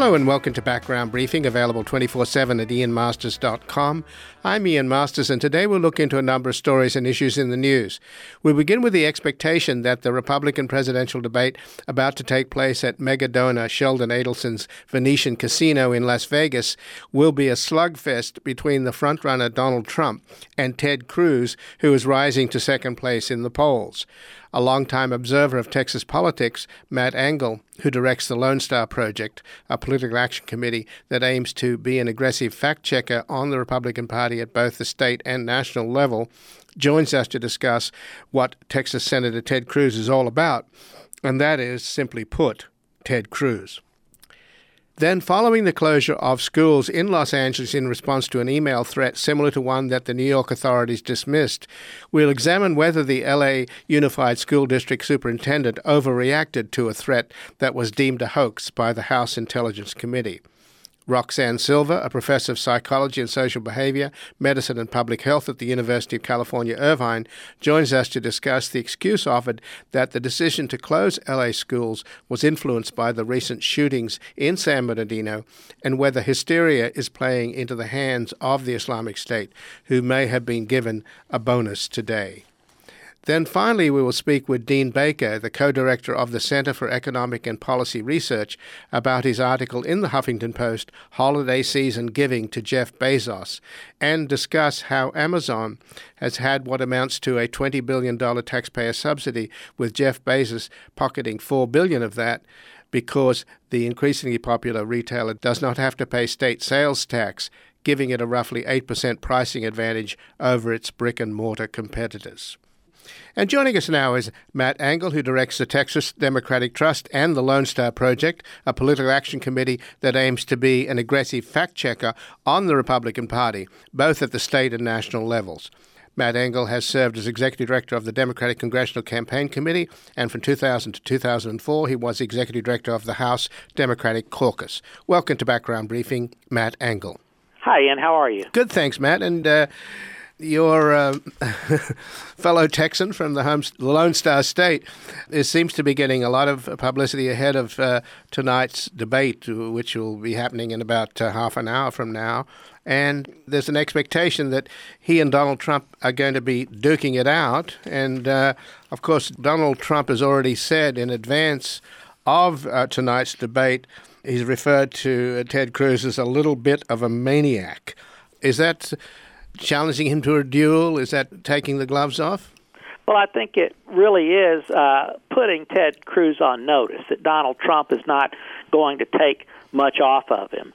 Hello and welcome to Background Briefing, available 24/7 at ianmasters.com. I'm Ian Masters, and today we'll look into a number of stories and issues in the news. We'll begin with the expectation that the Republican presidential debate about to take place at mega donor Sheldon Adelson's Venetian Casino in Las Vegas will be a slugfest between the frontrunner Donald Trump and Ted Cruz, who is rising to second place in the polls. A longtime observer of Texas politics, Matt Engel, who directs the Lone Star Project, a political action committee that aims to be an aggressive fact-checker on the Republican Party at both the state and national level, joins us to discuss what Texas Senator Ted Cruz is all about, and that is, simply put, Ted Cruz. Then, following the closure of schools in Los Angeles in response to an email threat similar to one that the New York authorities dismissed, we'll examine whether the LA Unified School District Superintendent overreacted to a threat that was deemed a hoax by the House Intelligence Committee. Roxanne Silver, a professor of psychology and social behavior, medicine and public health at the University of California, Irvine, joins us to discuss the excuse offered that the decision to close LA schools was influenced by the recent shootings in San Bernardino and whether hysteria is playing into the hands of the Islamic State, who may have been given a bonus today. Then finally, we will speak with Dean Baker, the co-director of the Center for Economic and Policy Research, about his article in the Huffington Post, Holiday Season Giving to Jeff Bezos, and discuss how Amazon has had what amounts to a $20 billion taxpayer subsidy, with Jeff Bezos pocketing $4 billion of that, because the increasingly popular retailer does not have to pay state sales tax, giving it a roughly 8% pricing advantage over its brick-and-mortar competitors. And joining us now is Matt Engel, who directs the Texas Democratic Trust and the Lone Star Project, a political action committee that aims to be an aggressive fact-checker on the Republican Party, both at the state and national levels. Matt Engel has served as executive director of the Democratic Congressional Campaign Committee, and from 2000 to 2004, he was executive director of the House Democratic Caucus. Welcome to Background Briefing, Matt Engel. Hi, Ian. How are you? Good, thanks, Matt. And your fellow Texan from the Lone Star State seems to be getting a lot of publicity ahead of tonight's debate, which will be happening in about half an hour from now. And there's an expectation that he and Donald Trump are going to be duking it out. And, of course, Donald Trump has already said in advance of tonight's debate, he's referred to Ted Cruz as a little bit of a maniac. Is that challenging him to a duel? Is that taking the gloves off? Well, I think it really is putting Ted Cruz on notice that Donald Trump is not going to take much off of him.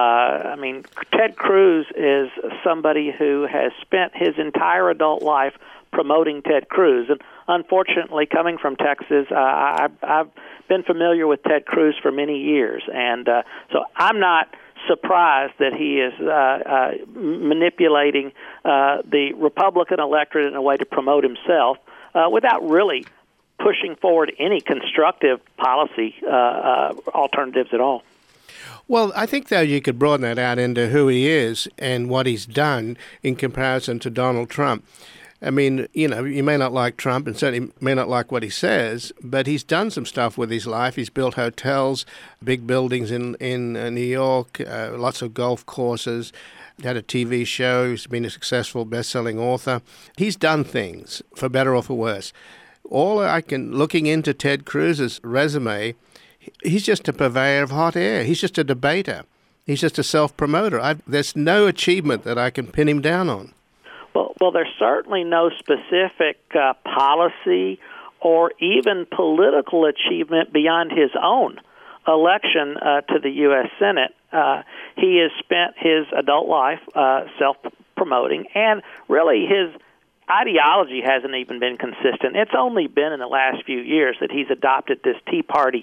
Ted Cruz is somebody who has spent his entire adult life promoting Ted Cruz. And unfortunately, coming from Texas, I've been familiar with Ted Cruz for many years. And so I'm not surprised that he is manipulating the Republican electorate in a way to promote himself without really pushing forward any constructive policy alternatives at all. Well, I think, though, you could broaden that out into who he is and what he's done in comparison to Donald Trump. I mean, you may not like Trump and certainly may not like what he says, but he's done some stuff with his life. He's built hotels, big buildings in New York, lots of golf courses, had a TV show. He's been a successful best-selling author. He's done things, for better or for worse. Looking into Ted Cruz's resume, he's just a purveyor of hot air. He's just a debater. He's just a self-promoter. There's no achievement that I can pin him down on. Well, there's certainly no specific policy or even political achievement beyond his own election to the U.S. Senate. He has spent his adult life self-promoting, and really his ideology hasn't even been consistent. It's only been in the last few years that he's adopted this Tea Party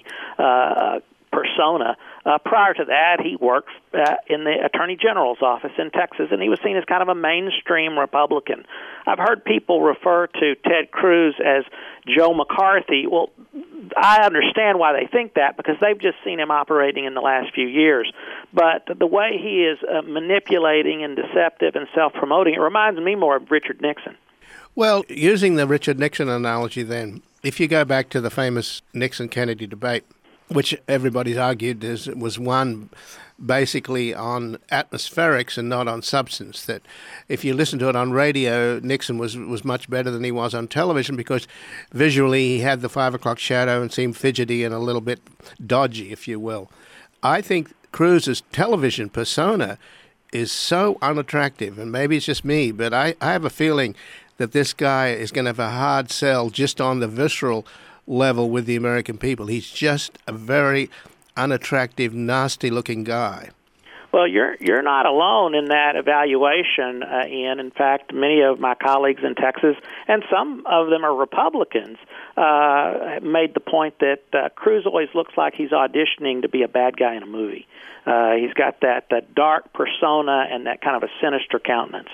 persona. Prior to that, he worked in the Attorney General's office in Texas, and he was seen as kind of a mainstream Republican. I've heard people refer to Ted Cruz as Joe McCarthy. Well, I understand why they think that, because they've just seen him operating in the last few years. But the way he is manipulating and deceptive and self-promoting, it reminds me more of Richard Nixon. Well, using the Richard Nixon analogy then, if you go back to the famous Nixon-Kennedy debate, which everybody's argued was won basically on atmospherics and not on substance. That if you listen to it on radio, Nixon was much better than he was on television because visually he had the 5 o'clock shadow and seemed fidgety and a little bit dodgy, if you will. I think Cruz's television persona is so unattractive, and maybe it's just me, but I have a feeling that this guy is going to have a hard sell just on the visceral level with the American people. He's just a very unattractive, nasty-looking guy. Well, you're not alone in that evaluation, Ian. In fact, many of my colleagues in Texas, and some of them are Republicans, made the point that Cruz always looks like he's auditioning to be a bad guy in a movie. He's got that dark persona and that kind of a sinister countenance.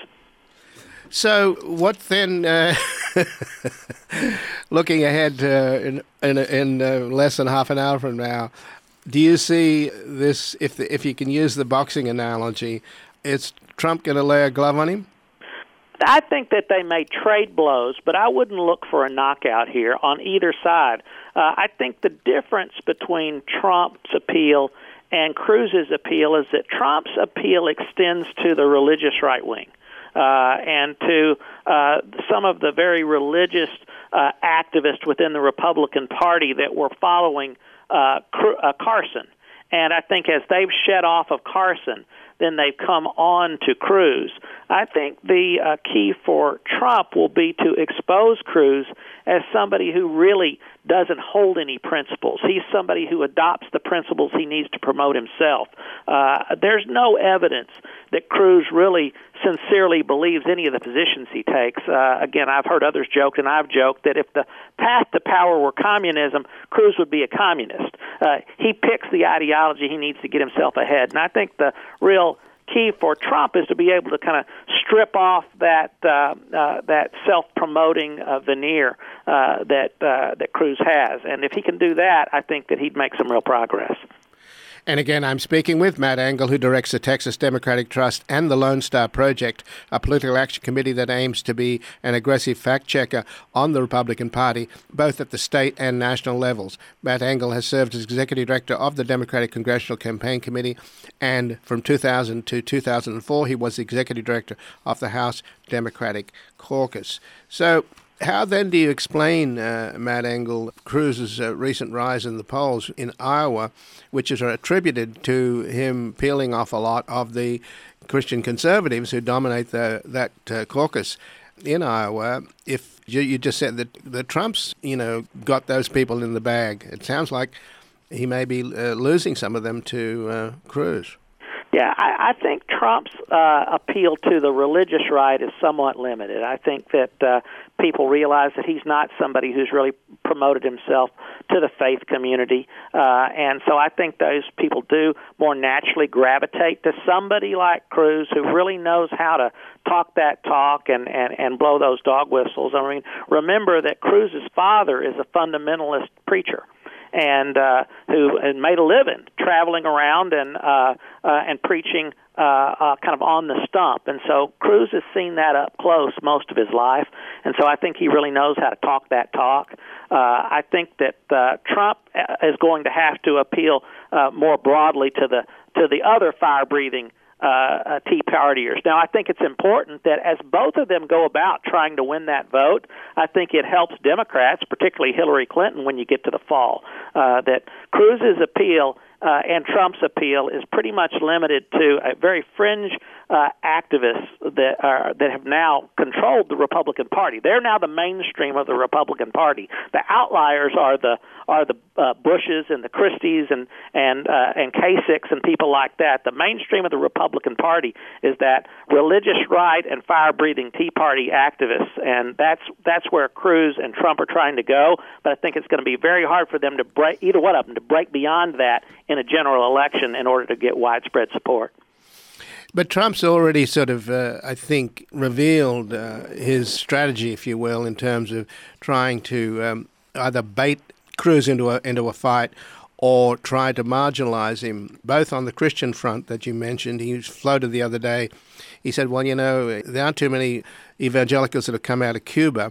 So what then, looking ahead in less than half an hour from now, do you see this, if you can use the boxing analogy, is Trump going to lay a glove on him? I think that they may trade blows, but I wouldn't look for a knockout here on either side. I think the difference between Trump's appeal and Cruz's appeal is that Trump's appeal extends to the religious right wing and to some of the very religious activists within the Republican Party that were following Carson. And I think as they've shed off of Carson, then they've come on to Cruz. I think the key for Trump will be to expose Cruz as somebody who really doesn't hold any principles. He's somebody who adopts the principles he needs to promote himself. There's no evidence that Cruz really sincerely believes any of the positions he takes. Again, I've heard others joke, and I've joked, that if the path to power were communism, Cruz would be a communist. He picks the ideology he needs to get himself ahead. And I think the real key for Trump is to be able to kind of strip off that self-promoting veneer that Cruz has. And if he can do that, I think that he'd make some real progress. And again, I'm speaking with Matt Engel, who directs the Texas Democratic Trust and the Lone Star Project, a political action committee that aims to be an aggressive fact-checker on the Republican Party, both at the state and national levels. Matt Engel has served as executive director of the Democratic Congressional Campaign Committee, and from 2000 to 2004, he was the executive director of the House Democratic Caucus. So, how then do you explain, Matt Engel, Cruz's recent rise in the polls in Iowa, which is attributed to him peeling off a lot of the Christian conservatives who dominate that caucus in Iowa? If you just said that Trump's, got those people in the bag, it sounds like he may be losing some of them to Cruz. Yeah, I think Trump's appeal to the religious right is somewhat limited. I think that people realize that he's not somebody who's really promoted himself to the faith community. And so I think those people do more naturally gravitate to somebody like Cruz who really knows how to talk that talk and blow those dog whistles. I mean, remember that Cruz's father is a fundamentalist preacher, and who made a living traveling around and preaching kind of on the stump. And so Cruz has seen that up close most of his life, and so I think he really knows how to talk that talk. I think that Trump is going to have to appeal more broadly to the other fire-breathing Tea Partiers. Now, I think it's important that as both of them go about trying to win that vote, I think it helps Democrats, particularly Hillary Clinton, when you get to the fall, that Cruz's appeal and Trump's appeal is pretty much limited to a very fringe activists that have now controlled the Republican Party. They're now the mainstream of the Republican Party. The outliers are the Bushes and the Christies and Kasichs and people like that. The mainstream of the Republican Party is that religious right and fire-breathing Tea Party activists, and that's where Cruz and Trump are trying to go. But I think it's going to be very hard for them to break, either one of them, to break beyond that in a general election in order to get widespread support. But Trump's already sort of, I think, revealed his strategy, if you will, in terms of trying to either bait Cruz into a fight or try to marginalize him, both on the Christian front that you mentioned. He floated the other day. He said, well, there aren't too many evangelicals that have come out of Cuba,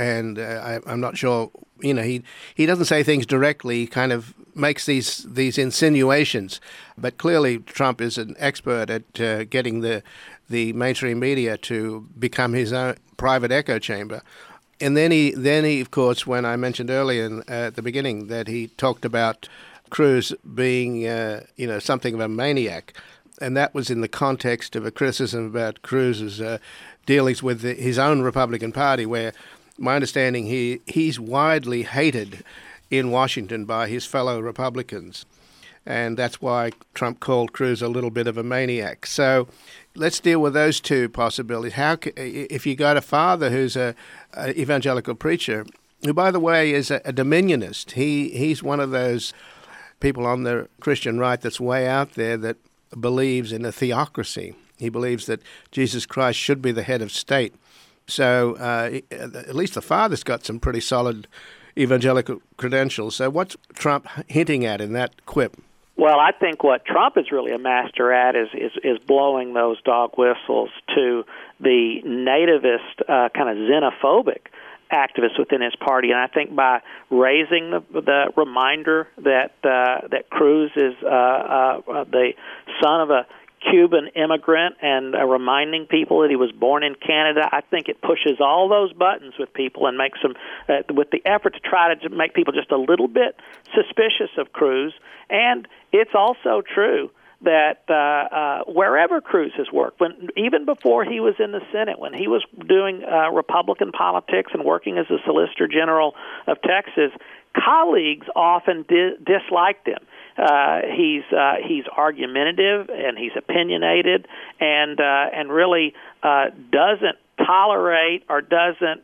and I'm not sure. He doesn't say things directly. He kind of makes these insinuations, but clearly Trump is an expert at getting the mainstream media to become his own private echo chamber. And then he, of course, when I mentioned earlier at the beginning that he talked about Cruz being, something of a maniac, and that was in the context of a criticism about Cruz's dealings with his own Republican Party, where my understanding he's widely hated in Washington by his fellow Republicans. And that's why Trump called Cruz a little bit of a maniac. So let's deal with those two possibilities. If you got a father who's a evangelical preacher, who, by the way, is a dominionist, he's one of those people on the Christian right that's way out there that believes in a theocracy. He believes that Jesus Christ should be the head of state. So at least the father's got some pretty solid evangelical credentials. So what's Trump hinting at in that quip? Well, I think what Trump is really a master at is blowing those dog whistles to the nativist kind of xenophobic activists within his party, and I think by raising the reminder that Cruz is the son of a Cuban immigrant and reminding people that he was born in Canada, I think it pushes all those buttons with people and makes them, with the effort to try to make people just a little bit suspicious of Cruz. And it's also true that wherever Cruz has worked, even before he was in the Senate, when he was doing Republican politics and working as a Solicitor General of Texas, colleagues often disliked him. He's argumentative and he's opinionated and really doesn't tolerate or doesn't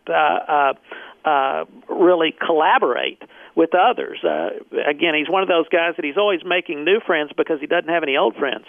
really collaborate with others. Again, he's one of those guys that he's always making new friends because he doesn't have any old friends.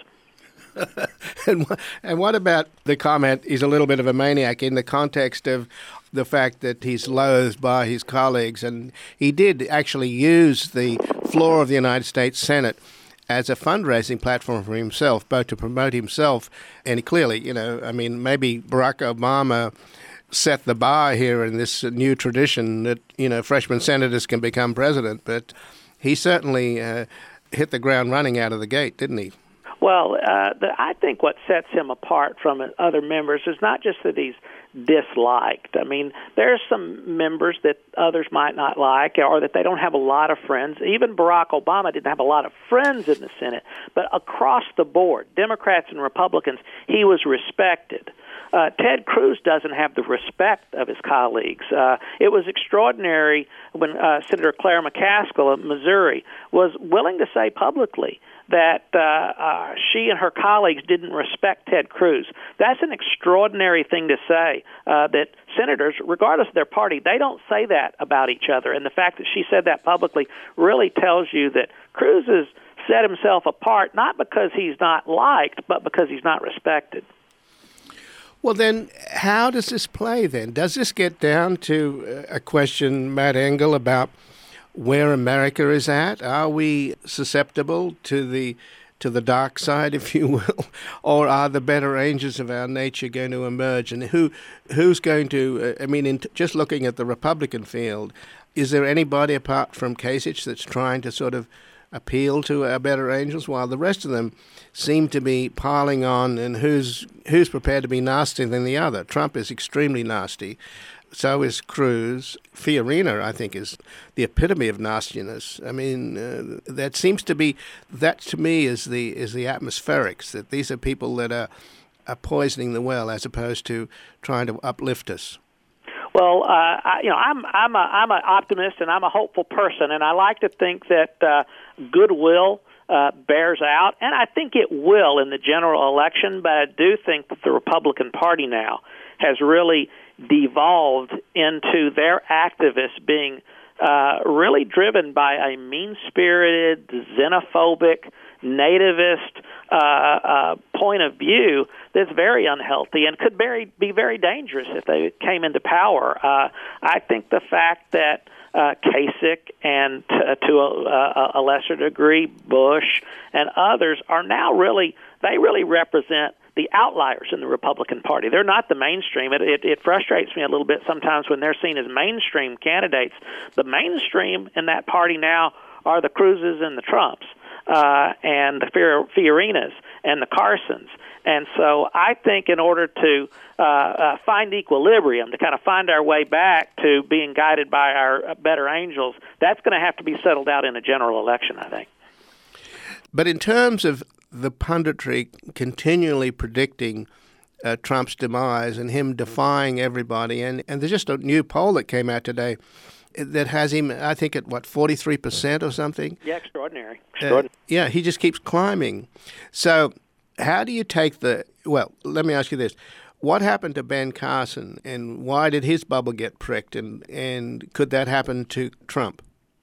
And what about the comment, he's a little bit of a maniac, in the context of the fact that he's loathed by his colleagues? And he did actually use the floor of the United States Senate as a fundraising platform for himself, both to promote himself and clearly, maybe Barack Obama set the bar here in this new tradition that, freshman senators can become president. But he certainly hit the ground running out of the gate, didn't he? Well, I think what sets him apart from other members is not just that he's disliked. I mean, there's some members that others might not like or that they don't have a lot of friends. Even Barack Obama didn't have a lot of friends in the Senate, but across the board, Democrats and Republicans, he was respected. Ted Cruz doesn't have the respect of his colleagues. It was extraordinary when Senator Claire McCaskill of Missouri was willing to say publicly that she and her colleagues didn't respect Ted Cruz. That's an extraordinary thing to say, that senators, regardless of their party, they don't say that about each other. And the fact that she said that publicly really tells you that Cruz has set himself apart, not because he's not liked, but because he's not respected. Well, then, how does this play, then? Does this get down to a question, Matt Engel, about where America is at? Are we susceptible to the dark side, if you will, or are the better angels of our nature going to emerge? And who's going to? Just looking at the Republican field, is there anybody apart from Kasich that's trying to sort of appeal to our better angels, while the rest of them seem to be piling on, and who's prepared to be nastier than the other? Trump is extremely nasty. So is Cruz. Fiorina, I think, is the epitome of nastiness. I mean, that seems to be, that to me is the atmospherics, that these are people that are poisoning the well as opposed to trying to uplift us. Well, I'm an optimist and I'm a hopeful person, and I like to think that goodwill bears out, and I think it will in the general election. But I do think that the Republican Party now has really devolved into their activists being really driven by a mean-spirited, xenophobic, nativist point of view that's very unhealthy and could be very dangerous if they came into power. I think the fact that Kasich and to a lesser degree Bush and others are now really represent the outliers in the Republican Party. They're not the mainstream. It frustrates me a little bit sometimes when they're seen as mainstream candidates. The mainstream in that party now are the Cruzes and the Trumps, and the Fiorinas and the Carsons. And so I think in order to find equilibrium, to kind of find our way back to being guided by our better angels, that's going to have to be settled out in a general election, I think. But in terms of the punditry continually predicting Trump's demise and him defying everybody, and there's just a new poll that came out today that has him, I think, at, 43% or something? Yeah, extraordinary. Yeah, he just keeps climbing. So how do you take well, let me ask you this. What happened to Ben Carson, and why did his bubble get pricked, and could that happen to Trump?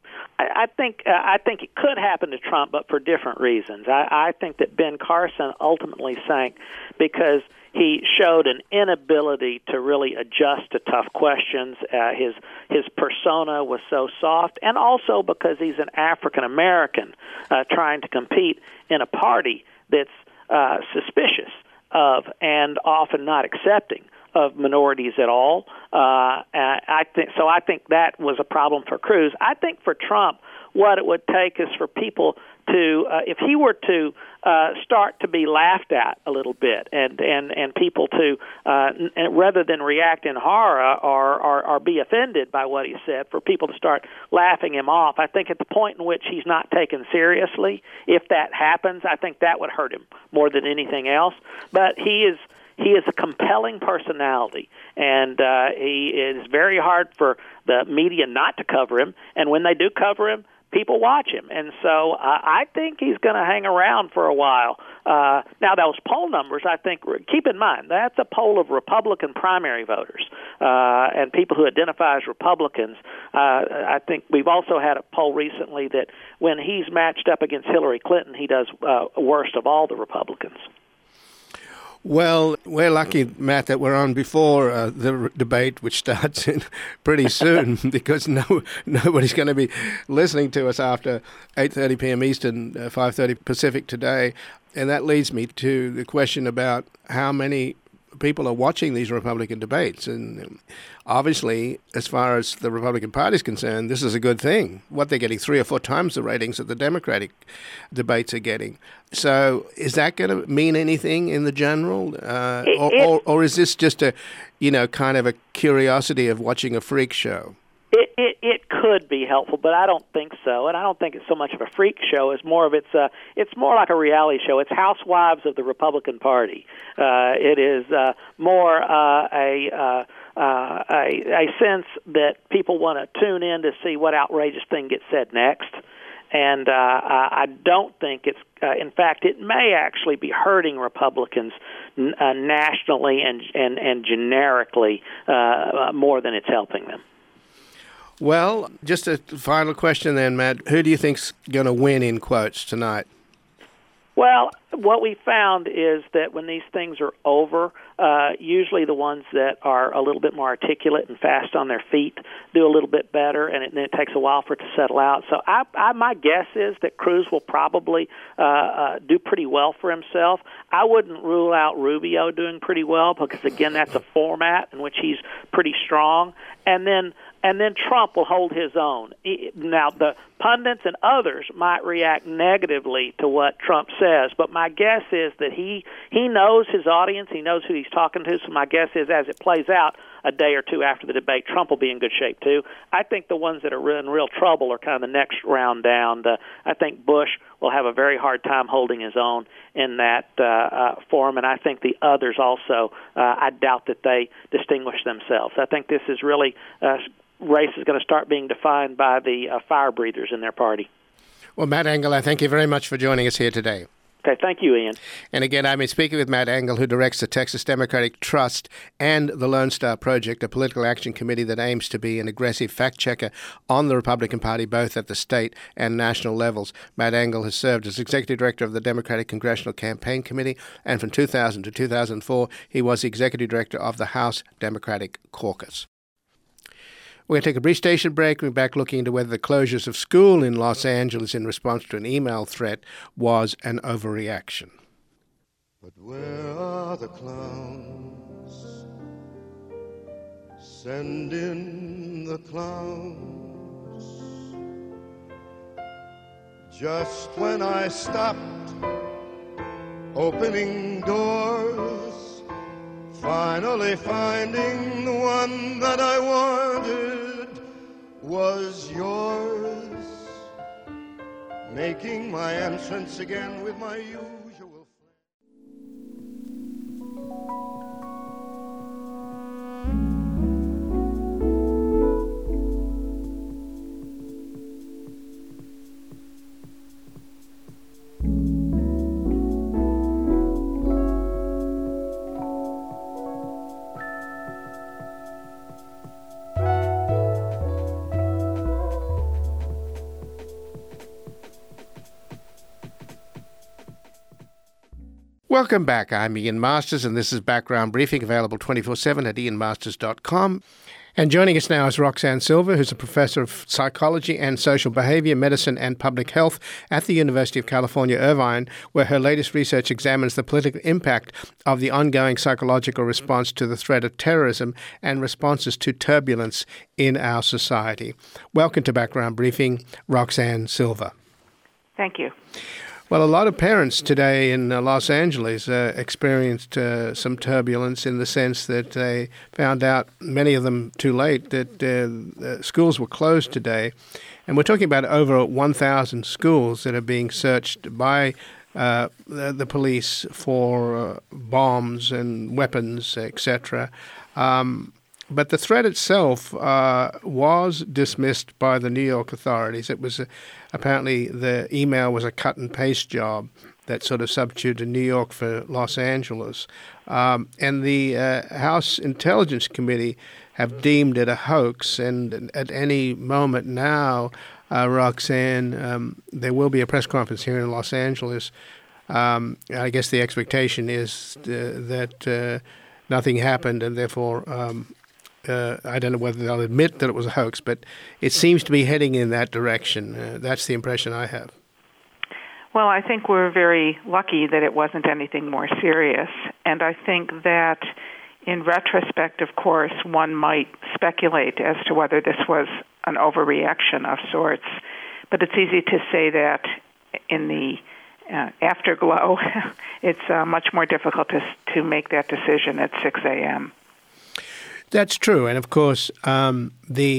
I think it could happen to Trump, but for different reasons. I think that Ben Carson ultimately sank because he showed an inability to really adjust to tough questions. His persona was so soft, and also because he's an African American trying to compete in a party that's suspicious of and often not accepting of minorities at all. I think that was a problem for Cruz. I think for Trump, what it would take is for people to, if he were to start to be laughed at a little bit, and people to, rather than react in horror or be offended by what he said, for people to start laughing him off. I think at the point in which he's not taken seriously, if that happens, I think that would hurt him more than anything else. But he is a compelling personality, and it is very hard for the media not to cover him. And when they do cover him, people watch him. And so I think he's going to hang around for a while. Now, those poll numbers, I think, keep in mind, that's a poll of Republican primary voters and people who identify as Republicans. I think we've also had a poll recently that when he's matched up against Hillary Clinton, he does worst of all the Republicans. Well, we're lucky, Matt, that we're on before the debate, which starts in pretty soon, because nobody's going to be listening to us after 8:30 p.m. Eastern, 5:30 Pacific today. And that leads me to the question about how many people are watching these Republican debates. And obviously, as far as the Republican Party is concerned, this is a good thing. What they're getting 3 or 4 times the ratings that the Democratic debates are getting. So is that going to mean anything in the general? Or is this just a, kind of a curiosity of watching a freak show? It could be helpful, but I don't think so. And I don't think it's so much of a freak show. It's more like a reality show. It's Housewives of the Republican Party. It is more a sense that people want to tune in to see what outrageous thing gets said next. And I don't think it's. In fact, it may actually be hurting Republicans nationally and generically more than it's helping them. Well, just a final question then, Matt. Who do you think's going to win, in quotes, tonight? Well, what we found is that when these things are over, usually the ones that are a little bit more articulate and fast on their feet do a little bit better, and it takes a while for it to settle out. So my guess is that Cruz will probably do pretty well for himself. I wouldn't rule out Rubio doing pretty well because, again, that's a format in which he's pretty strong. And then Trump will hold his own. Now, the pundits and others might react negatively to what Trump says, but my guess is that he knows his audience, he knows who he's talking to, so my guess is as it plays out a day or two after the debate, Trump will be in good shape too. I think the ones that are in real trouble are kind of the next round down. I think Bush will have a very hard time holding his own in that forum, and I think the others also, I doubt that they distinguish themselves. I think this is really race is going to start being defined by the fire breathers in their party. Well, Matt Engel, I thank you very much for joining us here today. Okay, thank you, Ian. And again, I've been speaking with Matt Engel, who directs the Texas Democratic Trust and the Lone Star Project, a political action committee that aims to be an aggressive fact-checker on the Republican Party, both at the state and national levels. Matt Engel has served as executive director of the Democratic Congressional Campaign Committee, and from 2000 to 2004, he was the executive director of the House Democratic Caucus. We're going to take a brief station break. We're back looking into whether the closures of school in Los Angeles in response to an email threat was an overreaction. But where are the clowns? Send in the clowns. Just when I stopped opening doors, finally finding the one that I wanted was yours, making my entrance again with my usual. Welcome back. I'm Ian Masters, and this is Background Briefing, available 24/7 at ianmasters.com. And joining us now is Roxanne Silver, who's a professor of psychology and social behavior, medicine and public health at the University of California, Irvine, where her latest research examines the political impact of the ongoing psychological response to the threat of terrorism and responses to turbulence in our society. Welcome to Background Briefing, Roxanne Silver. Thank you. Well, a lot of parents today in Los Angeles experienced some turbulence in the sense that they found out, many of them too late, that schools were closed today. And we're talking about over 1,000 schools that are being searched by the police for bombs and weapons, etc. But the threat itself was dismissed by the New York authorities. It was apparently the email was a cut and paste job that sort of substituted New York for Los Angeles. And the House Intelligence Committee have deemed it a hoax. And at any moment now, Roxanne, there will be a press conference here in Los Angeles. I guess the expectation is that nothing happened, and therefore I don't know whether they'll admit that it was a hoax, but it seems to be heading in that direction. That's the impression I have. Well, I think we're very lucky that it wasn't anything more serious. And I think that in retrospect, of course, one might speculate as to whether this was an overreaction of sorts. But it's easy to say that in the afterglow. It's much more difficult to make that decision at 6 a.m. That's true, and of course, but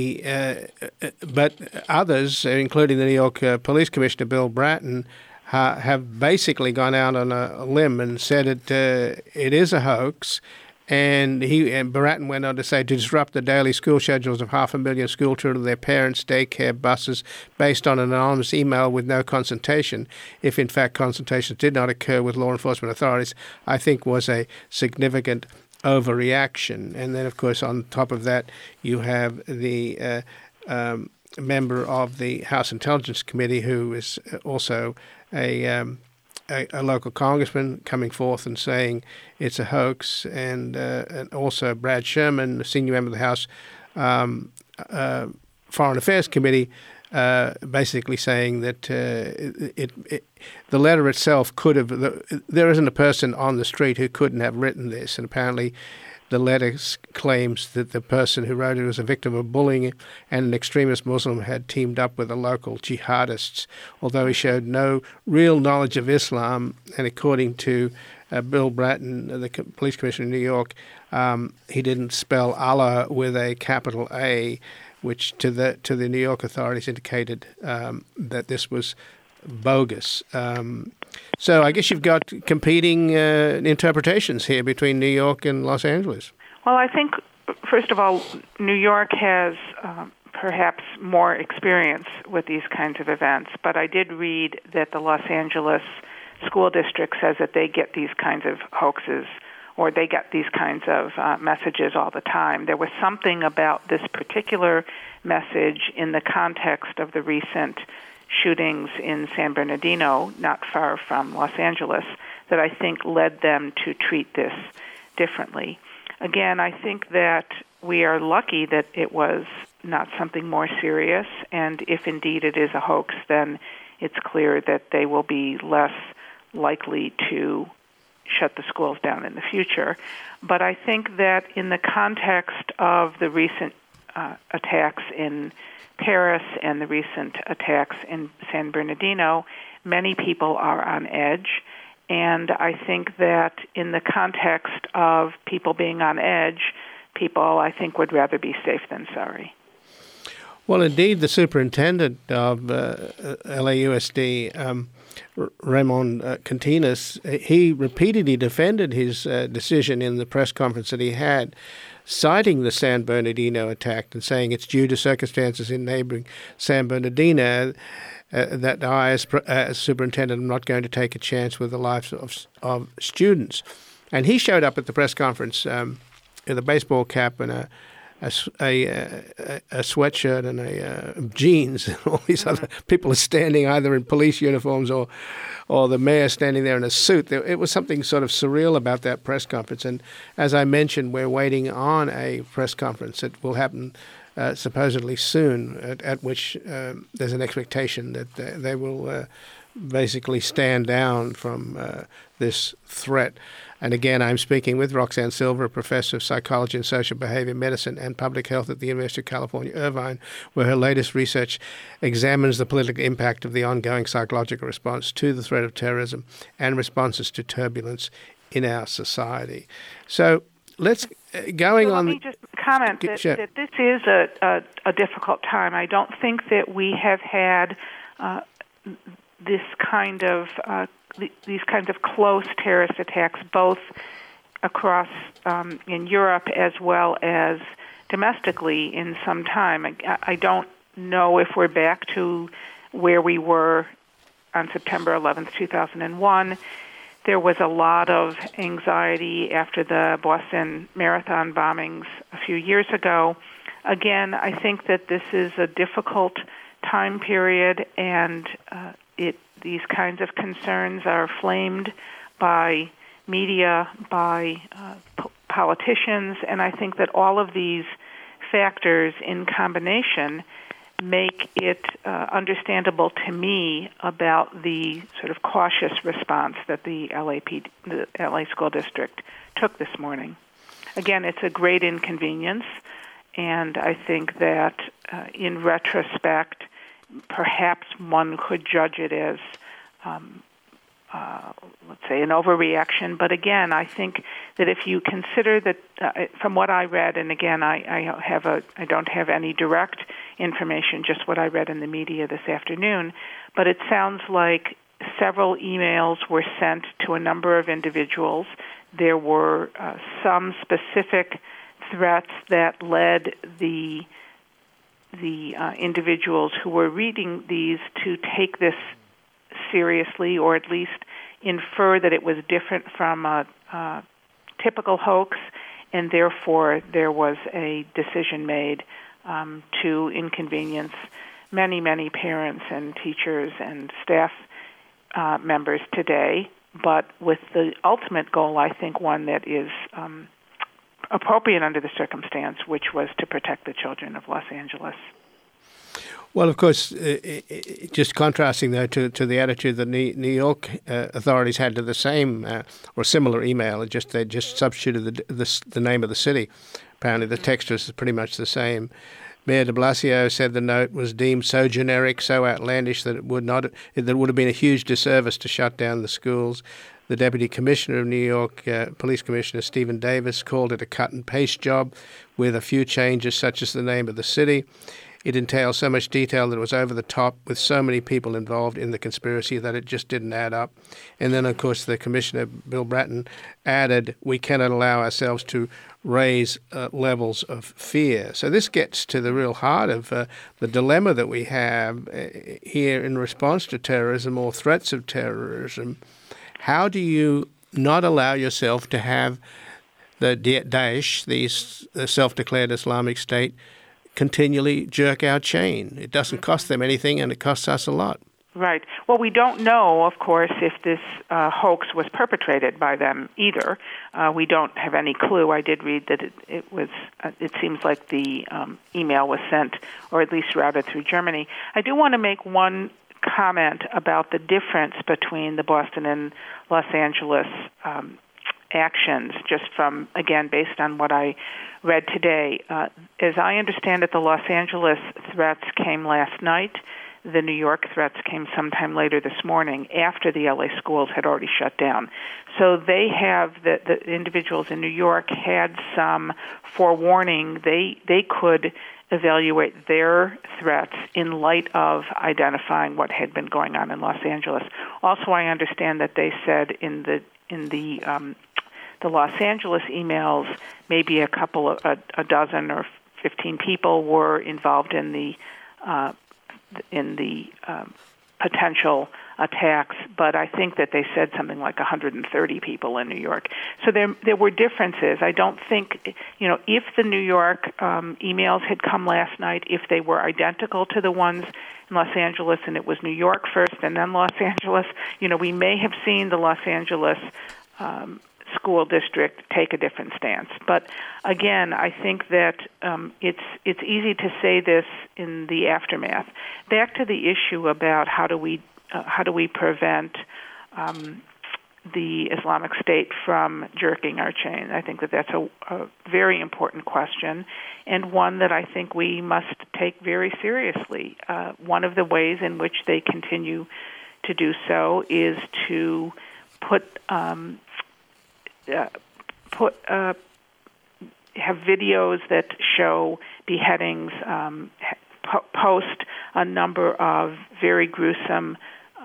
others, including the New York Police Commissioner Bill Bratton, have basically gone out on a limb and said it is a hoax. And Bratton went on to say, to disrupt the daily school schedules of 500,000 school children, their parents, daycare, buses, based on an anonymous email with no consultation, if in fact consultations did not occur with law enforcement authorities, I think was a significant overreaction. And then, of course, on top of that, you have the member of the House Intelligence Committee, who is also a local congressman, coming forth and saying it's a hoax, and also Brad Sherman, the senior member of the House Foreign Affairs Committee, basically saying that the letter itself could have. There isn't a person on the street who couldn't have written this, and apparently the letter claims that the person who wrote it was a victim of bullying and an extremist Muslim had teamed up with the local jihadists, although he showed no real knowledge of Islam. And according to Bill Bratton, the police commissioner in New York, he didn't spell Allah with a capital A, which to the New York authorities indicated that this was bogus. So I guess you've got competing interpretations here between New York and Los Angeles. Well, I think, first of all, New York has perhaps more experience with these kinds of events, but I did read that the Los Angeles school district says that they get these kinds of hoaxes, or they get these kinds of messages all the time. There was something about this particular message in the context of the recent shootings in San Bernardino, not far from Los Angeles, that I think led them to treat this differently. Again, I think that we are lucky that it was not something more serious, and if indeed it is a hoax, then it's clear that they will be less likely to shut the schools down in the future. But I think that in the context of the recent attacks in Paris and the recent attacks in San Bernardino, many people are on edge. And I think that in the context of people being on edge, people, I think, would rather be safe than sorry. Well, indeed, the superintendent of LAUSD, Raymond Quintinas, he repeatedly defended his decision in the press conference that he had, citing the San Bernardino attack and saying it's due to circumstances in neighboring San Bernardino that I, as superintendent, am not going to take a chance with the lives of students. And he showed up at the press conference in a baseball cap and a sweatshirt and jeans, and all these other people are standing either in police uniforms or the mayor standing there in a suit. It was something sort of surreal about that press conference. And as I mentioned, we're waiting on a press conference that will happen supposedly soon, at which there's an expectation that they will basically stand down from this threat. And again, I'm speaking with Roxanne Silver, a professor of psychology and social behavior medicine and public health at the University of California, Irvine, where her latest research examines the political impact of the ongoing psychological response to the threat of terrorism and responses to turbulence in our society. So let me just comment that this is a difficult time. I don't think that we have had these kinds of close terrorist attacks, both across in Europe as well as domestically, in some time. I don't know if we're back to where we were on September 11th, 2001. There was a lot of anxiety after the Boston Marathon bombings a few years ago. Again, I think that this is a difficult time period, and these kinds of concerns are flamed by media, by politicians, and I think that all of these factors in combination make it understandable to me about the sort of cautious response that the LA School District took this morning. Again, it's a great inconvenience, and I think that in retrospect, perhaps one could judge it as, let's say, an overreaction. But again, I think that if you consider that, from what I read, and again, I don't have any direct information, just what I read in the media this afternoon, but it sounds like several emails were sent to a number of individuals. There were some specific threats that led the individuals who were reading these to take this seriously, or at least infer that it was different from a typical hoax, and therefore there was a decision made to inconvenience many, many parents and teachers and staff members today, but with the ultimate goal, I think, one that is appropriate under the circumstance, which was to protect the children of Los Angeles. Well, of course, just contrasting, though, to the attitude the New York authorities had to the same or similar email. They just substituted the name of the city. Apparently, the text was pretty much the same. Mayor de Blasio said the note was deemed so generic, so outlandish that it would have been a huge disservice to shut down the schools. The Deputy Commissioner of New York, Police Commissioner Stephen Davis, called it a cut-and-paste job with a few changes, such as the name of the city. It entailed so much detail that it was over the top, with so many people involved in the conspiracy that it just didn't add up. And then, of course, the Commissioner, Bill Bratton, added, we cannot allow ourselves to raise levels of fear. So this gets to the real heart of the dilemma that we have here in response to terrorism or threats of terrorism. How do you not allow yourself to have the Daesh, the self-declared Islamic State, continually jerk our chain? It doesn't cost them anything, and it costs us a lot. Right. Well, we don't know, of course, if this hoax was perpetrated by them either. We don't have any clue. I did read that it was. It seems like the email was sent, or at least routed through Germany. I do want to make one comment about the difference between the Boston and Los Angeles actions, just from, again, based on what I read today. As I understand it, the Los Angeles threats came last night. The New York threats came sometime later this morning after the LA schools had already shut down. So they have, the individuals in New York had some forewarning. They could evaluate their threats in light of identifying what had been going on in Los Angeles. Also, I understand that they said in the Los Angeles emails, maybe a dozen or 15 people were involved in the potential attacks, but I think that they said something like 130 people in New York. So there were differences. I don't think, if the New York emails had come last night, if they were identical to the ones in Los Angeles and it was New York first and then Los Angeles, we may have seen the Los Angeles school district take a different stance. But again, I think that it's easy to say this in the aftermath. Back to the issue about how do we prevent the Islamic State from jerking our chain. I think that that's a very important question, and one that I think we must take very seriously. One of the ways in which they continue to do so is to have videos that show beheadings, post a number of very gruesome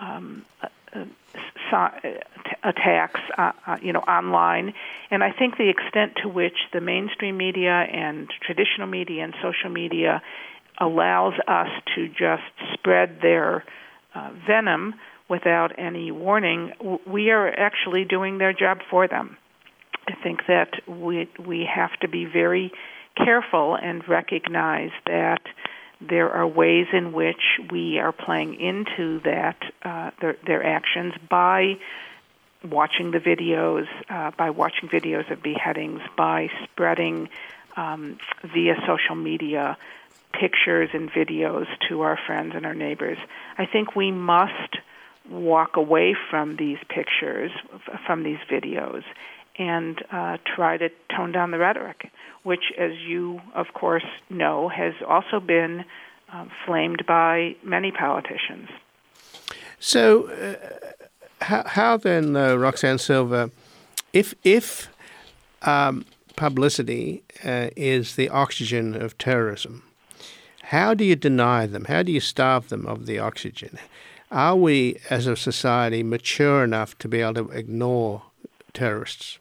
attacks, online. And I think the extent to which the mainstream media and traditional media and social media allows us to just spread their venom without any warning, we are actually doing their job for them. I think that we have to be very careful and recognize that there are ways in which we are playing into that their actions by watching the videos, of beheadings, by spreading via social media pictures and videos to our friends and our neighbors. I think we must walk away from these pictures, from these videos, and try to tone down the rhetoric, which, as you, of course, know, has also been flamed by many politicians. So how then, Roxanne Silver, if publicity is the oxygen of terrorism, how do you deny them? How do you starve them of the oxygen? Are we, as a society, mature enough to be able to ignore terrorists?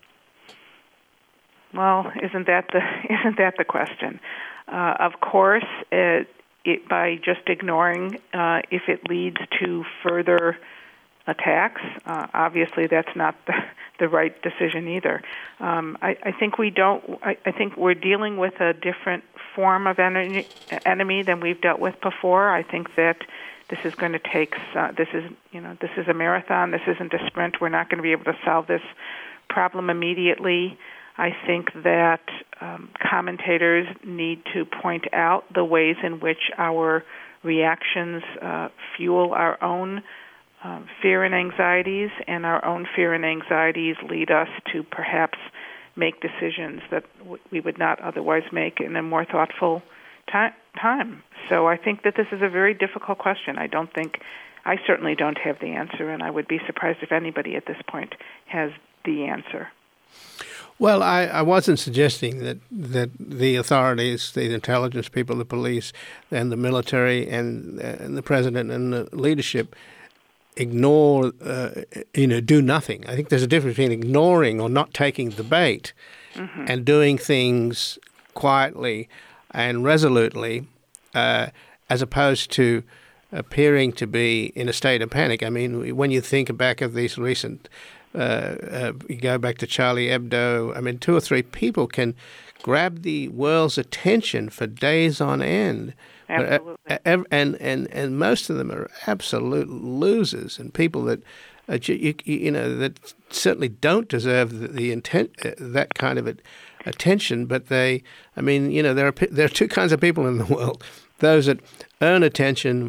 Well, isn't that the question? Of course, by just ignoring, if it leads to further attacks, obviously that's not the right decision either. I think we don't. I think we're dealing with a different form of enemy than we've dealt with before. I think that this is going to take. This is a marathon. This isn't a sprint. We're not going to be able to solve this problem immediately. I think that commentators need to point out the ways in which our reactions fuel our own fear and anxieties, and our own fear and anxieties lead us to perhaps make decisions that we would not otherwise make in a more thoughtful time. So I think that this is a very difficult question. I certainly don't have the answer, and I would be surprised if anybody at this point has the answer. Well, I wasn't suggesting that the authorities, the intelligence people, the police, and the military, and the president and the leadership ignore, do nothing. I think there's a difference between ignoring or not taking the bait and doing things quietly and resolutely, as opposed to appearing to be in a state of panic. I mean, when you think back of these recent you go back to Charlie Hebdo. I mean, 2 or 3 people can grab the world's attention for days on end. Absolutely. And most of them are absolute losers and people that that certainly don't deserve the intent that kind of attention. But there are 2 kinds of people in the world: those that earn attention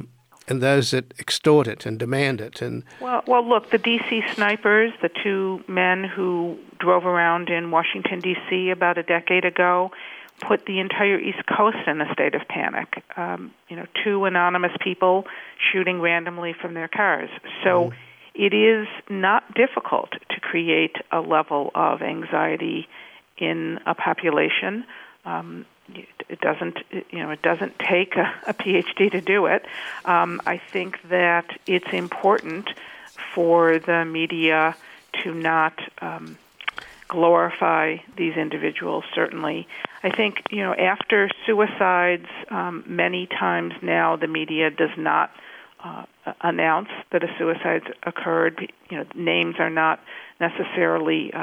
and those that extort it and demand it. And well, look, the D.C. snipers, the two men who drove around in Washington, D.C. about a decade ago, put the entire East Coast in a state of panic. Two anonymous people shooting randomly from their cars. So it is not difficult to create a level of anxiety in a population. It doesn't take a PhD to do it. I think that it's important for the media to not glorify these individuals, certainly. I think, after suicides, many times now the media does not announce that a suicide occurred. Names are not necessarily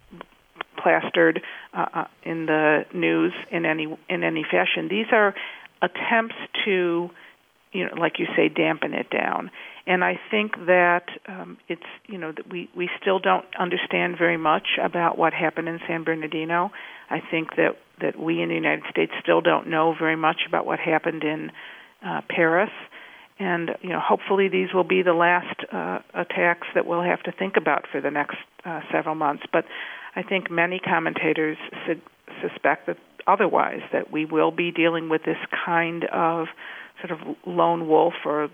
plastered in the news in any fashion. These are attempts to, like you say, dampen it down. And I think that it's, that we still don't understand very much about what happened in San Bernardino. I think that we in the United States still don't know very much about what happened in Paris. And, hopefully these will be the last attacks that we'll have to think about for the next several months. But I think many commentators suspect that otherwise, that we will be dealing with this kind of sort of lone wolf or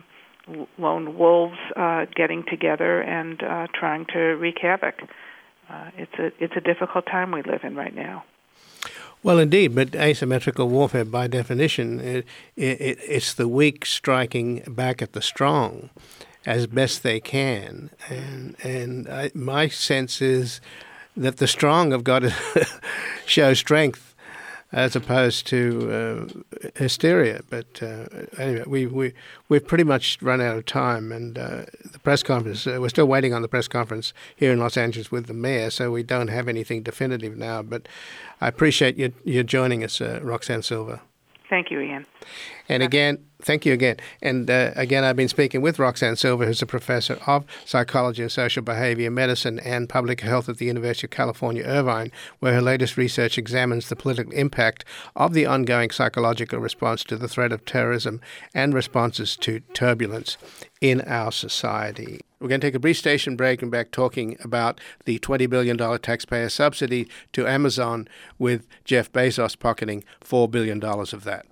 lone wolves getting together and trying to wreak havoc. It's a difficult time we live in right now. Well, indeed, but asymmetrical warfare, by definition, it's the weak striking back at the strong as best they can. And my sense is that the strong have got to show strength as opposed to hysteria. But anyway, we've pretty much run out of time, and the press conference, we're still waiting on the press conference here in Los Angeles with the mayor, so we don't have anything definitive now. But I appreciate you joining us, Roxanne Silver. Thank you, Ian. And again, thank you again. And again, I've been speaking with Roxanne Silver, who's a professor of psychology and social behavior medicine and public health at the University of California, Irvine, where her latest research examines the political impact of the ongoing psychological response to the threat of terrorism and responses to turbulence in our society. We're going to take a brief station break and back talking about the $20 billion taxpayer subsidy to Amazon, with Jeff Bezos pocketing $4 billion of that.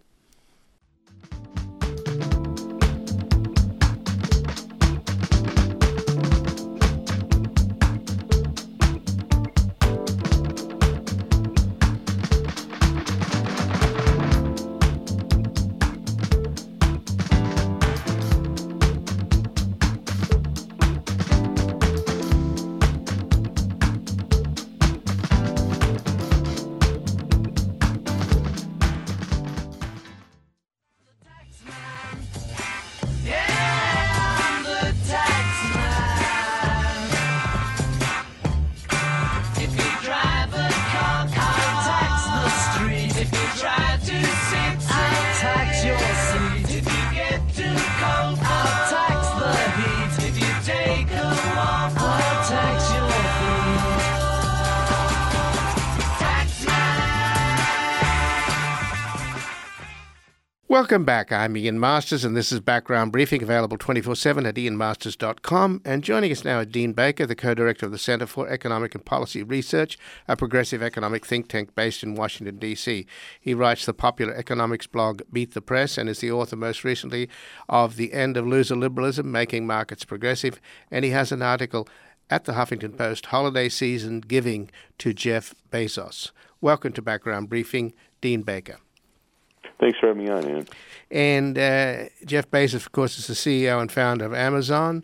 Welcome back. I'm Ian Masters, and this is Background Briefing, available 24/7 at ianmasters.com. And joining us now is Dean Baker, the co-director of the Center for Economic and Policy Research, a progressive economic think tank based in Washington, D.C. He writes the popular economics blog Beat the Press and is the author most recently of The End of Loser Liberalism, Making Markets Progressive. And he has an article at the Huffington Post, Holiday Season Giving to Jeff Bezos. Welcome to Background Briefing, Dean Baker. Thanks for having me on, Ian. And Jeff Bezos, of course, is the CEO and founder of Amazon.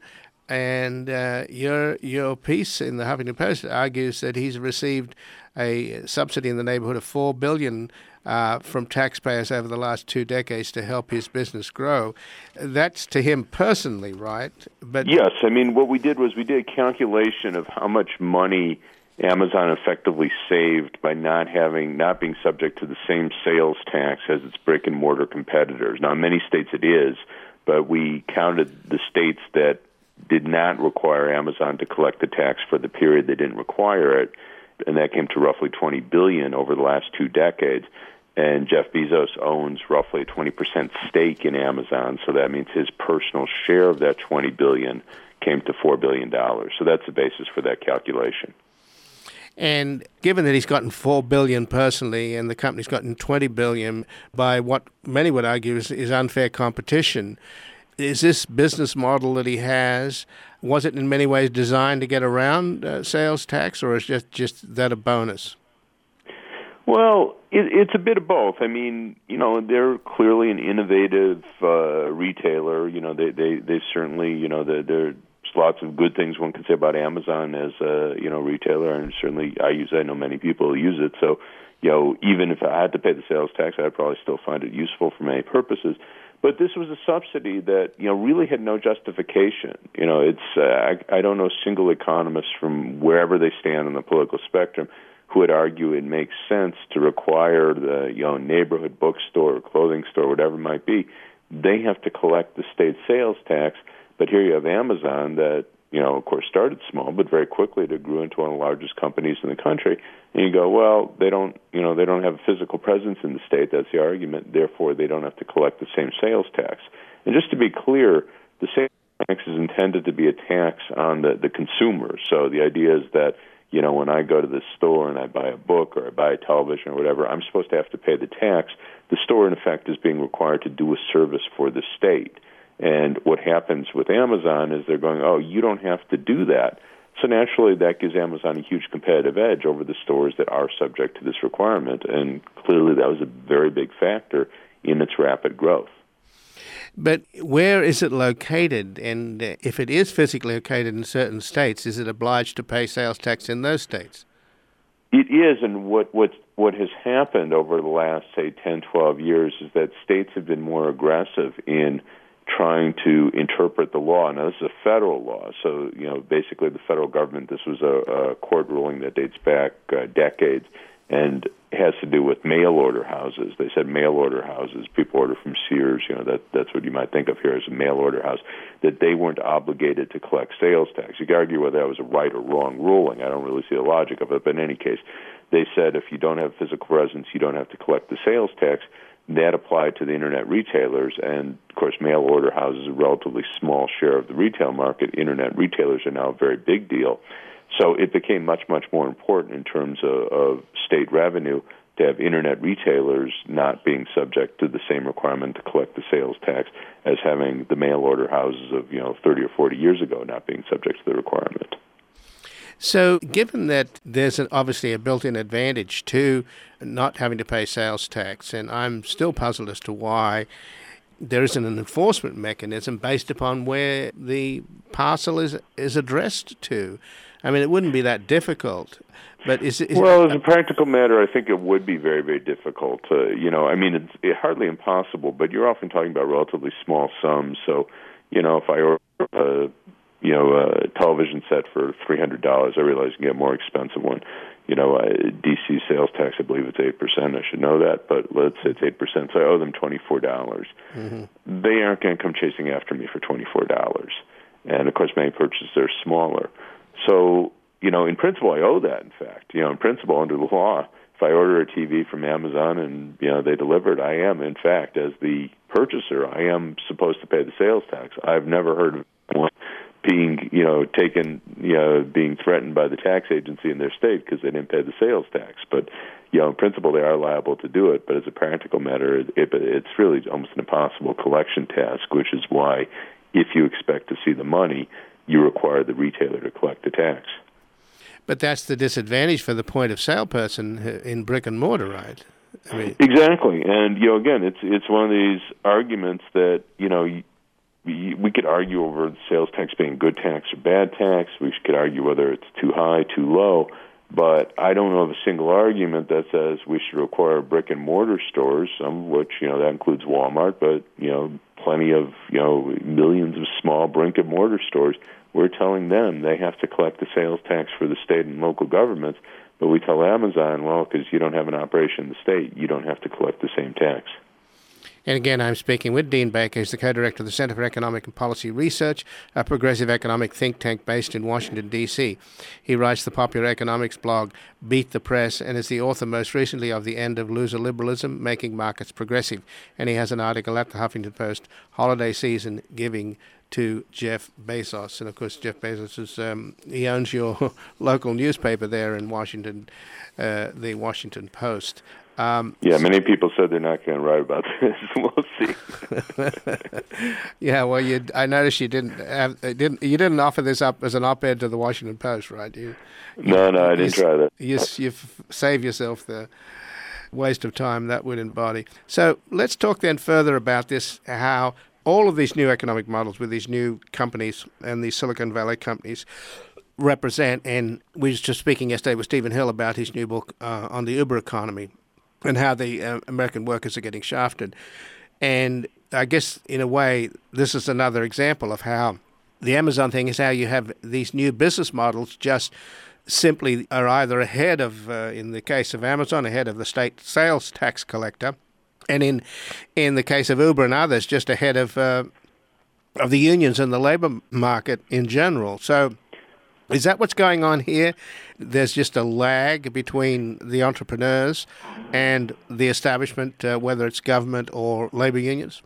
And your piece in the Huffington Post argues that he's received a subsidy in the neighborhood of $4 billion from taxpayers over the last 2 decades to help his business grow. That's to him personally, right? But yes. I mean, what we did was we did a calculation of how much money Amazon effectively saved by not being subject to the same sales tax as its brick-and-mortar competitors. Now, in many states it is, but we counted the states that did not require Amazon to collect the tax for the period they didn't require it, and that came to roughly $20 billion over the last 2 decades. And Jeff Bezos owns roughly a 20% stake in Amazon, so that means his personal share of that $20 billion came to $4 billion. So that's the basis for that calculation. And given that he's gotten $4 billion personally and the company's gotten $20 billion by what many would argue is unfair competition, is this business model that he has, was it in many ways designed to get around sales tax, or is just that a bonus? Well, it's a bit of both. I mean, they're clearly an innovative retailer. They certainly, there's lots of good things one can say about Amazon as a, retailer, and certainly I know many people use it. So, even if I had to pay the sales tax, I'd probably still find it useful for many purposes. But this was a subsidy that, really had no justification. I don't know a single economist from wherever they stand on the political spectrum who would argue it makes sense to require the neighborhood bookstore or clothing store, whatever it might be, they have to collect the state sales tax. But here you have Amazon that, of course, started small, but very quickly it grew into one of the largest companies in the country. And you go, well, they don't have a physical presence in the state. That's the argument. Therefore, they don't have to collect the same sales tax. And just to be clear, the sales tax is intended to be a tax on the consumer. So the idea is that, when I go to the store and I buy a book or I buy a television or whatever, I'm supposed to have to pay the tax. The store, in effect, is being required to do a service for the state. And what happens with Amazon is they're going, oh, you don't have to do that. So naturally, that gives Amazon a huge competitive edge over the stores that are subject to this requirement. And clearly, that was a very big factor in its rapid growth. But where is it located? And if it is physically located in certain states, is it obliged to pay sales tax in those states? It is, and what has happened over the last, say, 10, 12 years is that states have been more aggressive in trying to interpret the law. Now, this is a federal law, so, basically the federal government, this was a court ruling that dates back decades, and has to do with mail-order houses. They said mail-order houses, people order from Sears, that's what you might think of here as a mail-order house, that they weren't obligated to collect sales tax. You could argue whether that was a right or wrong ruling. I don't really see the logic of it, but in any case, they said if you don't have physical presence, you don't have to collect the sales tax. That applied to the Internet retailers, and, of course, mail-order houses is a relatively small share of the retail market. Internet retailers are now a very big deal. So it became much, much more important in terms of state revenue to have Internet retailers not being subject to the same requirement to collect the sales tax as having the mail-order houses of 30 or 40 years ago not being subject to the requirement. So given that there's obviously a built-in advantage to not having to pay sales tax, and I'm still puzzled as to why there isn't an enforcement mechanism based upon where the parcel is addressed to. I mean, it wouldn't be that difficult. But well, as a practical matter, I think it would be very, very difficult. It's hardly impossible, but you're often talking about relatively small sums. So, if I order a television set for $300, I realize you can get a more expensive one. DC sales tax, I believe it's 8%. I should know that, but let's say it's 8%. So I owe them $24. Mm-hmm. They aren't going to come chasing after me for $24. And, of course, many purchases are smaller. So, in principle, I owe that, in fact. In principle, under the law, if I order a TV from Amazon and, they deliver it, I am, in fact, as the purchaser, I am supposed to pay the sales tax. I've never heard of one being, being threatened by the tax agency in their state because they didn't pay the sales tax. But, in principle, they are liable to do it. But as a practical matter, it's really almost an impossible collection task, which is why if you expect to see the money, you require the retailer to collect the tax. But that's the disadvantage for the point-of-sale person in brick and mortar, right? Exactly. And, again, it's one of these arguments that, we could argue over the sales tax being good tax or bad tax. We could argue whether it's too high, too low. But I don't know of a single argument that says we should require brick and mortar stores, some of which, that includes Walmart, but, plenty of, millions of small brick and mortar stores. We're telling them they have to collect the sales tax for the state and local governments. But we tell Amazon, well, because you don't have an operation in the state, you don't have to collect the same tax. And again, I'm speaking with Dean Baker. He's the co-director of the Center for Economic and Policy Research, a progressive economic think tank based in Washington, D.C. He writes the popular economics blog Beat the Press and is the author most recently of The End of Loser Liberalism, Making Markets Progressive. And he has an article at the Huffington Post, Holiday Season Giving to Jeff Bezos. And of course, Jeff Bezos he owns your local newspaper there in Washington, the Washington Post. Many people said they're not going to write about this. We'll see. Yeah, well, I noticed you didn't offer this up as an op-ed to the Washington Post, right? No, I didn't try that. You save yourself the waste of time that would embody. So let's talk then further about this, how all of these new economic models with these new companies and these Silicon Valley companies represent, and we were just speaking yesterday with Stephen Hill about his new book on the Uber economy and how the American workers are getting shafted. And I guess, in a way, this is another example of how the Amazon thing is how you have these new business models just simply are either ahead of, in the case of Amazon, ahead of the state sales tax collector, and in the case of Uber and others, just ahead of the unions and the labor market in general. So is that what's going on here? There's just a lag between the entrepreneurs and the establishment, whether it's government or labor unions?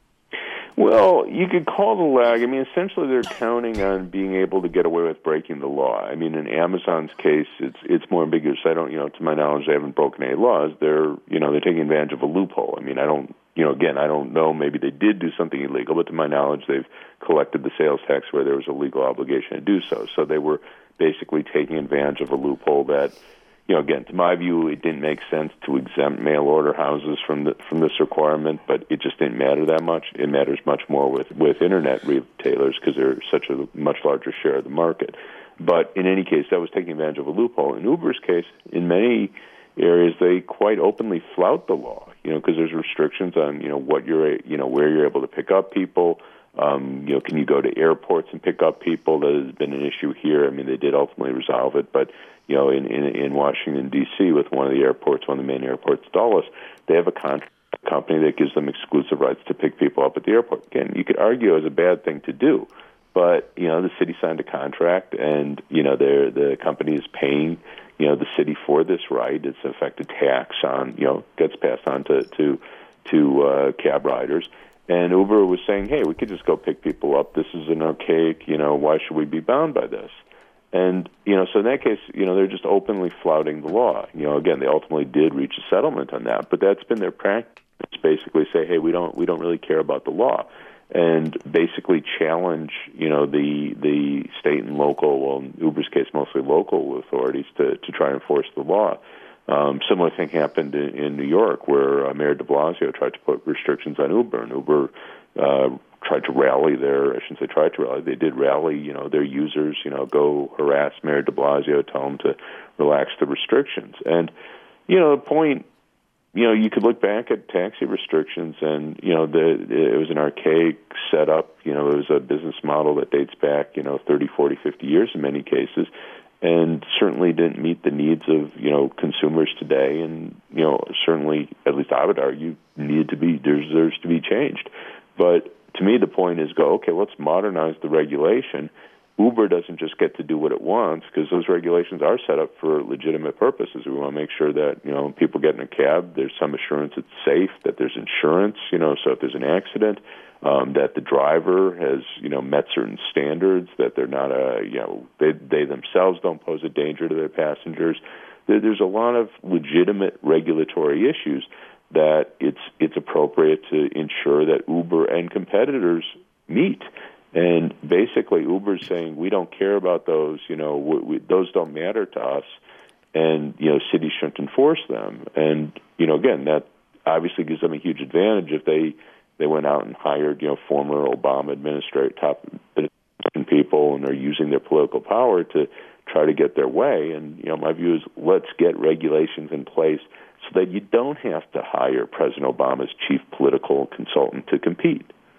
Well, you could call the lag. I mean, essentially, they're counting on being able to get away with breaking the law. I mean, in Amazon's case, it's more ambiguous. I don't, to my knowledge, they haven't broken any laws. They're taking advantage of a loophole. I mean, I don't know. Maybe they did do something illegal, but to my knowledge, they've collected the sales tax where there was a legal obligation to do so. So they were basically taking advantage of a loophole that, again, to my view, it didn't make sense to exempt mail order houses from this requirement, but it just didn't matter that much. It matters much more with internet retailers because they're such a much larger share of the market. But in any case, that was taking advantage of a loophole. In Uber's case, in many areas, they quite openly flout the law, because there's restrictions on, what where you're able to pick up people. Can you go to airports and pick up people? That has been an issue here. I mean, they did ultimately resolve it, but in Washington, D.C., with one of the airports, one of the main airports, Dulles, they have a contract company that gives them exclusive rights to pick people up at the airport. Again, you could argue it was a bad thing to do, but, the city signed a contract, and, the company is paying, the city for this right. It's in fact a tax on, gets passed on to cab riders. And Uber was saying, hey, we could just go pick people up. This is an archaic, why should we be bound by this? And, so in that case, they're just openly flouting the law. Again, they ultimately did reach a settlement on that, but that's been their practice, basically say, hey, we don't really care about the law, and basically challenge, the state and local, well, in Uber's case, mostly local authorities to try and enforce the law. Similar thing happened in New York, where Mayor de Blasio tried to put restrictions on Uber, and Uber tried to rally they did rally, their users, go harass Mayor de Blasio, tell them to relax the restrictions. And, the point, you could look back at taxi restrictions and, it was an archaic setup, it was a business model that dates back, 30, 40, 50 years in many cases, and certainly didn't meet the needs of, consumers today, and, certainly, at least I would argue, deserves to be changed. But to me, the point is okay, let's modernize the regulation. Uber doesn't just get to do what it wants, because those regulations are set up for legitimate purposes. We want to make sure that, when people get in a cab, there's some assurance it's safe, that there's insurance, so if there's an accident, that the driver has, met certain standards, that they're not they themselves don't pose a danger to their passengers. There's a lot of legitimate regulatory issues that it's appropriate to ensure that Uber and competitors meet. And basically, Uber's saying, we don't care about those, those don't matter to us, and, cities shouldn't enforce them. And, again, that obviously gives them a huge advantage if they went out and hired, former Obama top people, and are using their political power to try to get their way. And, my view is, let's get regulations in place so that you don't have to hire President Obama's chief political consultant to compete.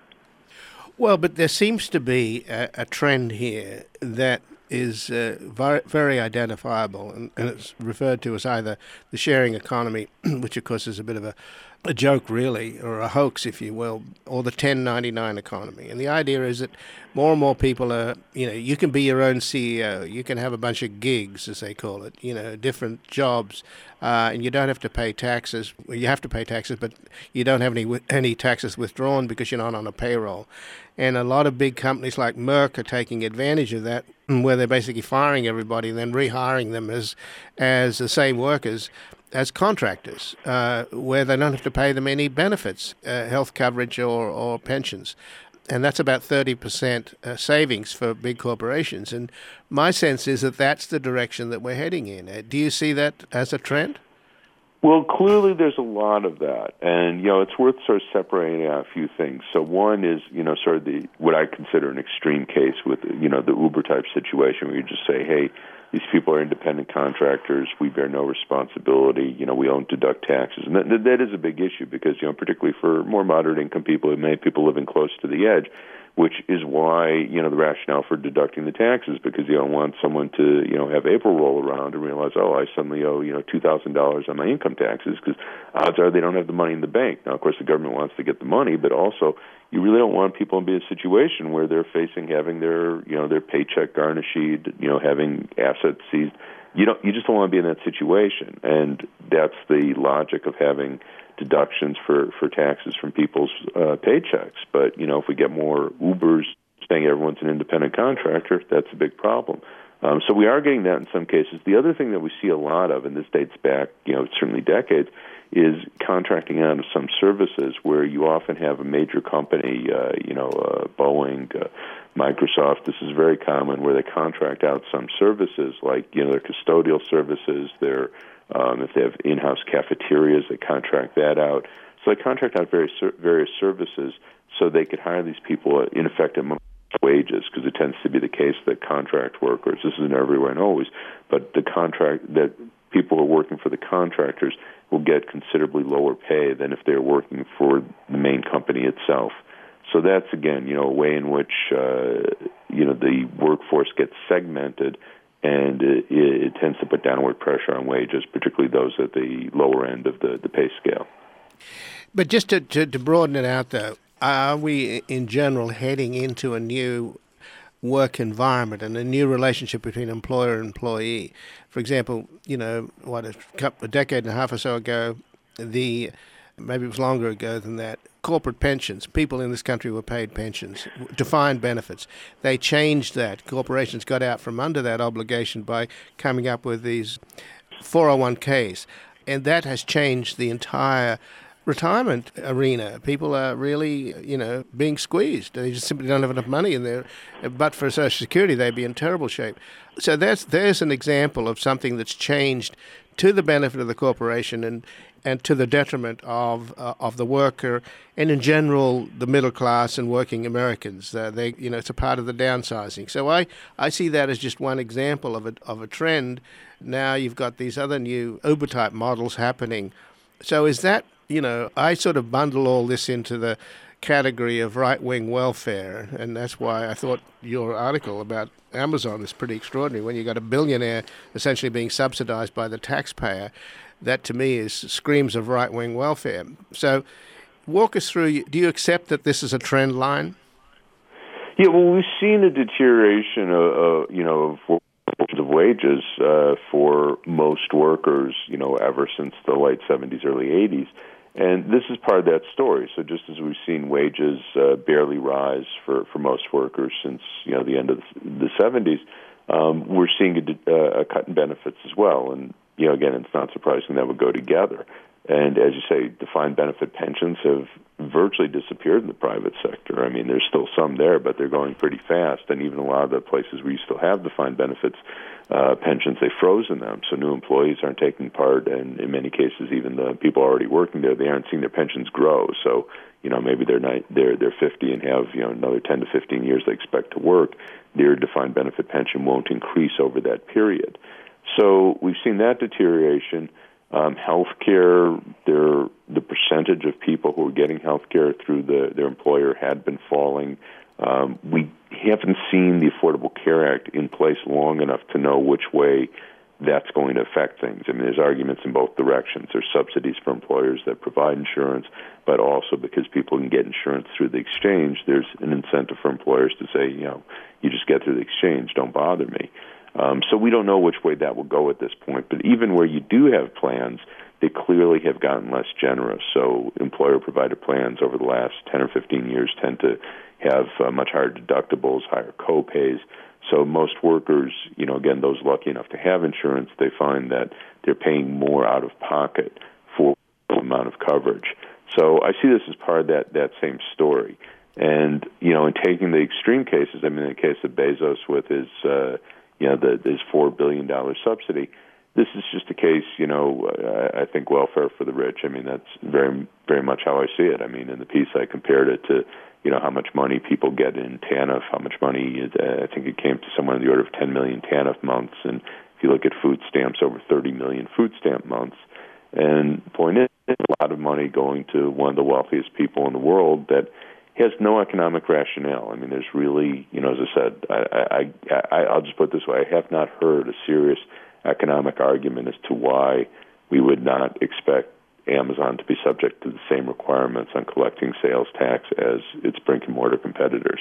Well, but there seems to be a trend here that is very identifiable, and it's referred to as either the sharing economy, which of course is a bit of a joke, really, or a hoax, if you will, or the 1099 economy. And the idea is that more and more people are, you can be your own CEO. You can have a bunch of gigs, as they call it, different jobs, and you don't have to pay taxes. Well, you have to pay taxes, but you don't have any taxes withdrawn because you're not on a payroll. And a lot of big companies like Merck are taking advantage of that, where they're basically firing everybody and then rehiring them as the same workers as contractors, where they don't have to pay them any benefits, health coverage or pensions. And that's about 30% savings for big corporations. And my sense is that that's the direction that we're heading in. Do you see that as a trend? Well, clearly there's a lot of that. And, it's worth sort of separating out a few things. So one is, sort of what I consider an extreme case with, the Uber-type situation where you just say, hey, these people are independent contractors. We bear no responsibility. We don't deduct taxes. And that is a big issue because, particularly for more moderate income people, many people living close to the edge, which is why, the rationale for deducting the taxes, because you don't want someone to, have April roll around and realize, I suddenly owe, $2,000 on my income taxes, because odds are they don't have the money in the bank. Now, of course, the government wants to get the money, but also you really don't want people to be in a situation where they're facing having their paycheck garnished, having assets seized. You just don't want to be in that situation, and that's the logic of having deductions for taxes from people's paychecks. But, if we get more Ubers saying everyone's an independent contractor, that's a big problem. So we are getting that in some cases. The other thing that we see a lot of, and this dates back, certainly decades, is contracting out of some services where you often have a major company, Boeing, Microsoft. This is very common where they contract out some services like, their custodial services, their if they have in-house cafeterias, they contract that out. So they contract out various services so they could hire these people, in effect, at wages, because it tends to be the case that contract workers, this isn't everywhere and always, but the contract that people who are working for the contractors will get considerably lower pay than if they're working for the main company itself. So that's, again, a way in which, the workforce gets segmented, and it tends to put downward pressure on wages, particularly those at the lower end of the pay scale. But just to broaden it out, though, are we in general heading into a new work environment and a new relationship between employer and employee? For example, a decade and a half or so ago, maybe it was longer ago than that, corporate pensions. People in this country were paid pensions, defined benefits. They changed that. Corporations got out from under that obligation by coming up with these 401ks. And that has changed the entire retirement arena. People are really, being squeezed. They just simply don't have enough money in there. But for Social Security, they'd be in terrible shape. So there's an example of something that's changed to the benefit of the corporation and to the detriment of the worker and, in general, the middle class and working Americans. It's a part of the downsizing. So I see that as just one example of a trend. Now you've got these other new Uber-type models happening. So is that, I sort of bundle all this into the category of right-wing welfare, and that's why I thought your article about Amazon is pretty extraordinary. When you got a billionaire essentially being subsidized by the taxpayer, that to me screams of right-wing welfare. So walk us through, do you accept that this is a trend line? Yeah, well, we've seen a deterioration of wages for most workers, ever since the late 70s, early 80s. And this is part of that story. So just as we've seen wages barely rise for most workers since, the end of the 70s, we're seeing a cut in benefits as well. And, again, it's not surprising that would go together. And as you say, defined benefit pensions have virtually disappeared in the private sector. I mean, there's still some there, but they're going pretty fast. And even a lot of the places where you still have defined benefits pensions, they've frozen them. So new employees aren't taking part, and in many cases, even the people already working there, they aren't seeing their pensions grow. So, maybe they're 50 and have another 10 to 15 years they expect to work. Their defined benefit pension won't increase over that period. So we've seen that deterioration. Healthcare, the percentage of people who are getting healthcare through their employer had been falling. We haven't seen the Affordable Care Act in place long enough to know which way that's going to affect things. I mean, there's arguments in both directions. There's subsidies for employers that provide insurance, but also because people can get insurance through the exchange, there's an incentive for employers to say, you just get through the exchange, don't bother me. So we don't know which way that will go at this point. But even where you do have plans, they clearly have gotten less generous. So employer-provided plans over the last 10 or 15 years tend to have much higher deductibles, higher co-pays. So most workers, again, those lucky enough to have insurance, they find that they're paying more out of pocket for the amount of coverage. So I see this as part of that same story. And, in taking the extreme cases, I mean, in the case of Bezos with his, his $4 billion subsidy, this is just a case, I think welfare for the rich. I mean, that's very, very much how I see it. I mean, in the piece I compared it to, how much money people get in TANF, how much money, I think it came to somewhere in the order of 10 million TANF months. And if you look at food stamps, over 30 million food stamp months. And the point is, a lot of money going to one of the wealthiest people in the world that has no economic rationale. I mean, there's really, as I said, I'll just put it this way, I have not heard a serious economic argument as to why we would not expect Amazon to be subject to the same requirements on collecting sales tax as its brick-and-mortar competitors.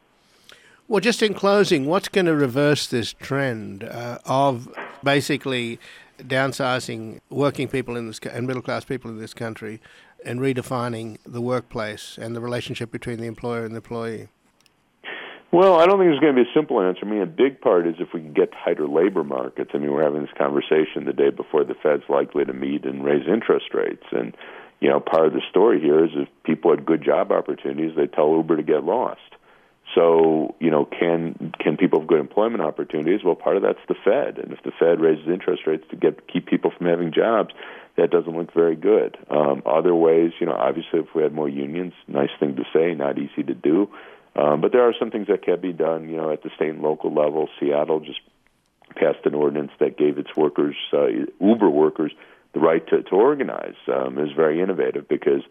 Well, just in closing, what's going to reverse this trend of basically downsizing working people in this and middle-class people in this country and redefining the workplace and the relationship between the employer and the employee? Well, I don't think there's going to be a simple answer. I mean, a big part is if we can get tighter labor markets. I mean, we're having this conversation the day before the Fed's likely to meet and raise interest rates. And, part of the story here is if people had good job opportunities, they tell Uber to get lost. So, can people have good employment opportunities? Well, part of that's the Fed. And if the Fed raises interest rates to keep people from having jobs, that doesn't look very good. Other ways, obviously if we had more unions, nice thing to say, not easy to do. But there are some things that can be done, at the state and local level. Seattle just passed an ordinance that gave its workers, Uber workers, the right to organize. It was very innovative because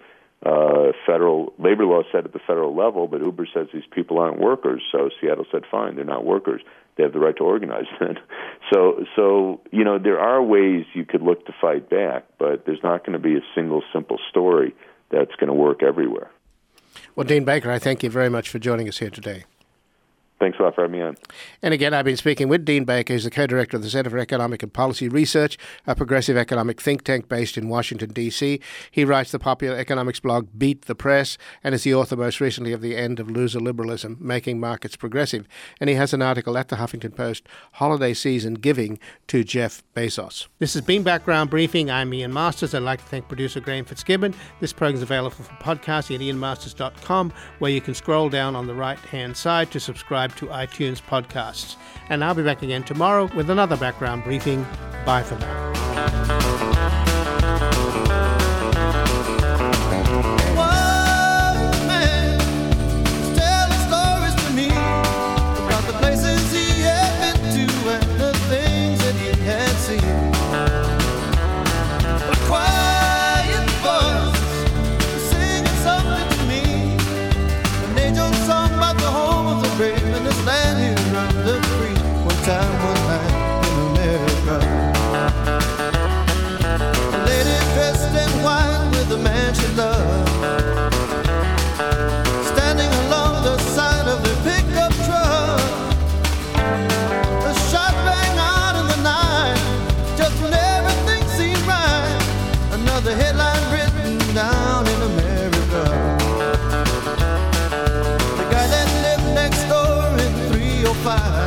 federal labor law said at the federal level, but Uber says these people aren't workers. So Seattle said, fine, they're not workers. They have the right to organize then. So there are ways you could look to fight back, but there's not going to be a single simple story that's going to work everywhere. Well, Dean Baker, I thank you very much for joining us here today. Thanks a lot for having me on. And again, I've been speaking with Dean Baker, who's the co-director of the Center for Economic and Policy Research, a progressive economic think tank based in Washington, D.C. He writes the popular economics blog Beat the Press and is the author most recently of The End of Loser Liberalism, Making Markets Progressive. And he has an article at the Huffington Post, Holiday Season Giving to Jeff Bezos. This has been Background Briefing. I'm Ian Masters. I'd like to thank producer Graham Fitzgibbon. This program is available for podcasting at ianmasters.com, where you can scroll down on the right-hand side to subscribe to iTunes podcasts. And I'll be back again tomorrow with another Background Briefing. Bye for now. The headline written down in America. The guy that lived next door in 305